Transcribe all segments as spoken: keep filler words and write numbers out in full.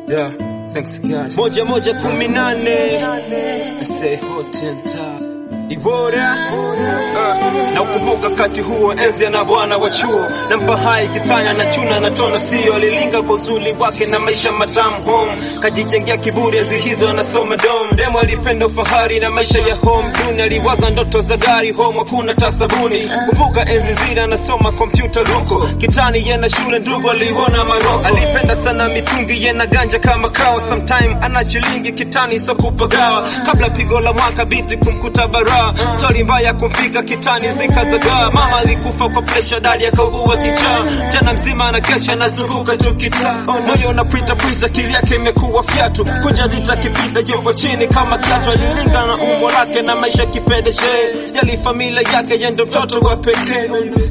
Yeah, thanks guys. Moja moja kumi nane. Say hotel ta. Ibora uh, na ukumbuka kati huo enzi na bwana wa chuo na mpahai kitanya na chuna na tona sio alilinga kwa uzuri wake na maisha matamu home kajijengea kiburi enzi hizo anasoma dom demo alipenda fahari na maisha ya home duni aliwaza ndoto za gari home hakuna tasabuni kumbuka enzi zile anasoma kompyuta luko kitani yena shule ndugu aliona maroko alipenda sana mitungi yena ganja kama kawa sometime ana shilingi kitani so kupagawa kabla pigo la mwaka binti kumkuta bara story mbaya kumfika kitani zikazagaa mama alikufa kwa pressure dadi akaugua kichaa jana mzima na kesha nazunguka tu kitaa moyo unapita pita kili yake imekuwa fiatu kuja dita kipita yupo chini kama kiatu alilinga na umbo lake na maisha kipedeshe yali familia yake yendo mtoto wa pekee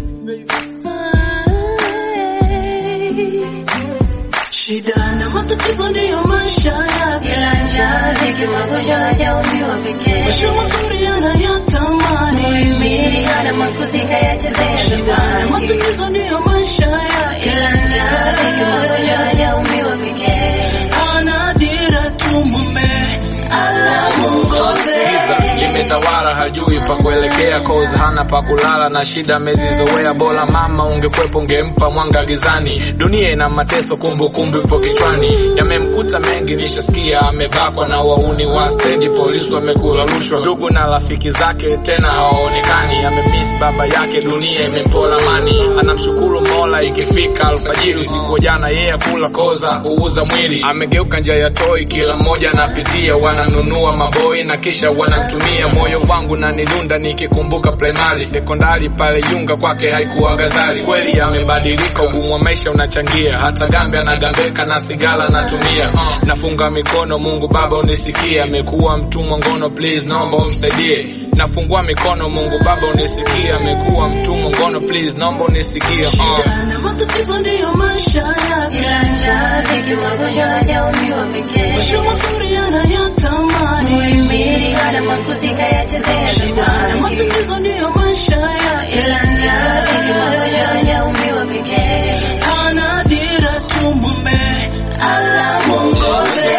shida na matatizo ndiyo maisha yake ila njali kimagonjwa hajaumbiwa pekee maisha mazuri anayatamani muhimili hana makuzi kayachezea shida na matatizo ndiyo maisha yake ila njali kimagonjwa hajaumbiwa pekee ana dira tu mume ala mungoze imetawala hajui pa kuelekea cause hana pa kulala na shida mezizoea bora mama ungekwepo ungempa mwanga gizani dunia ina mateso kumbukumbu ipo kichwani yamemkuta mengi nishasikia amevakwa na wauni wa stendi polisi wamekula rushwa ndugu na rafiki zake tena hawaonekani amemiss baba yake dunia imempola mani anamshukuru Mola ikifika alfajiri usiku jana yeye akula koza kuuza mwili amegeuka njia ya toi kila mmoja anapitia wananunua maboi na kisha wanamtumia moyo wangu na nidunda nikikumbuka primary sekondari pale Yunga kwake haikuwa gazali kweli amebadilika ugumu wa maisha unachangia hata gambe anagambeka na sigara natumia uh, nafunga mikono Mungu Baba unisikie amekuwa mtumwa ngono please naomba umsaidie nafungua mikono Mungu Baba unisikie amekuwa mtumwa ngono please naomba unisikie uh. na matatizo ndiyo maisha yake ila njali kimagonjwa hajaumbiwa pekee maisha mazuri anayatamani muhimili hana makuzi kayachezea shida na matatizo ndiyo maisha yake ila njali kimagonjwa hajaumbiwa pekee ana dira tu mume ala mungoze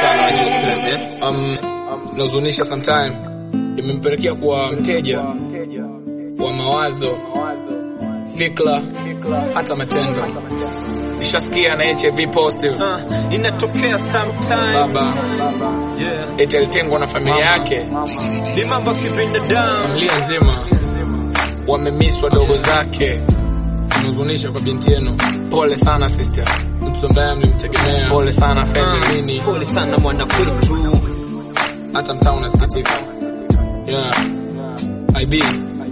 um nazunisha sometime imempelekea kuwa mteja wa mawazo fikra hata matendo nishasikia na H I V positive uh, inatokea sometime baba yeah eti alitengwa na familia yake ni mambo kibinadamu familia nzima wamemiswa dogo zake nazunisha kwa binti yenu pole sana sister mtu ambaye mlimtegemea pole sana family nini uh, pole sana mwana kwetu hata mtaa unasikitika yeah I B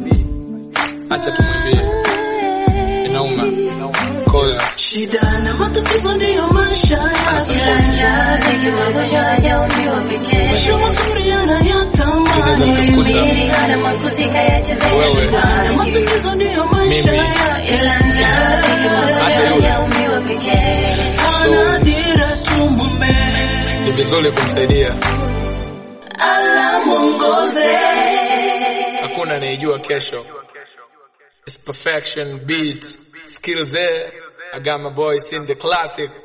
acha tumwambie inauma cause shida na matatizo ndiyo maisha yake ila njali kimagonjwa hajaumbiwa pekee maisha mazuri anayatamani muhimili hana makuzi kayachezea shida na matatizo ndiyo maisha yake ila njali kimagonjwa hajaumbiwa pekee ana dira tu mume ni vizuri kumsaidia ala mungoze hakuna anayejua kesho it's perfection beat skills there I got my boys in the classic